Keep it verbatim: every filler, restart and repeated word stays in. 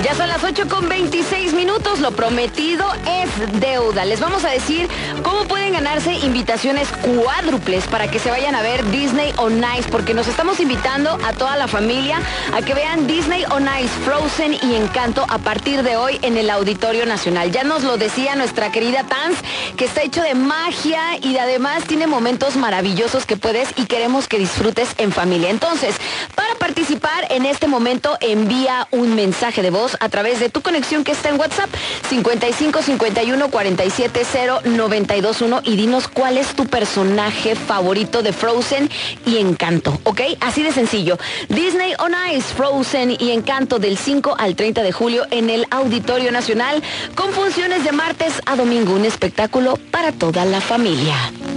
Ya son las ocho con veintiséis minutos, lo prometido es deuda. Les vamos a decir cómo pueden ganarse invitaciones cuádruples para que se vayan a ver Disney on Ice, porque nos estamos invitando a toda la familia a que vean Disney on Ice, Frozen y Encanto a partir de hoy en el Auditorio Nacional. Ya nos lo decía nuestra querida Tans, que está hecho de magia y además tiene momentos maravillosos que puedes y queremos que disfrutes en familia. Entonces, para participar en este momento, envía un mensaje de voz a través de tu conexión que está en WhatsApp cincuenta y cinco cincuenta y uno cuarenta y siete cero noventa y dos uno y dinos cuál es tu personaje favorito de Frozen y Encanto, ¿ok? Así de sencillo. Disney on Ice, Frozen y Encanto del cinco al treinta de julio en el Auditorio Nacional con funciones de martes a domingo, un espectáculo para toda la familia.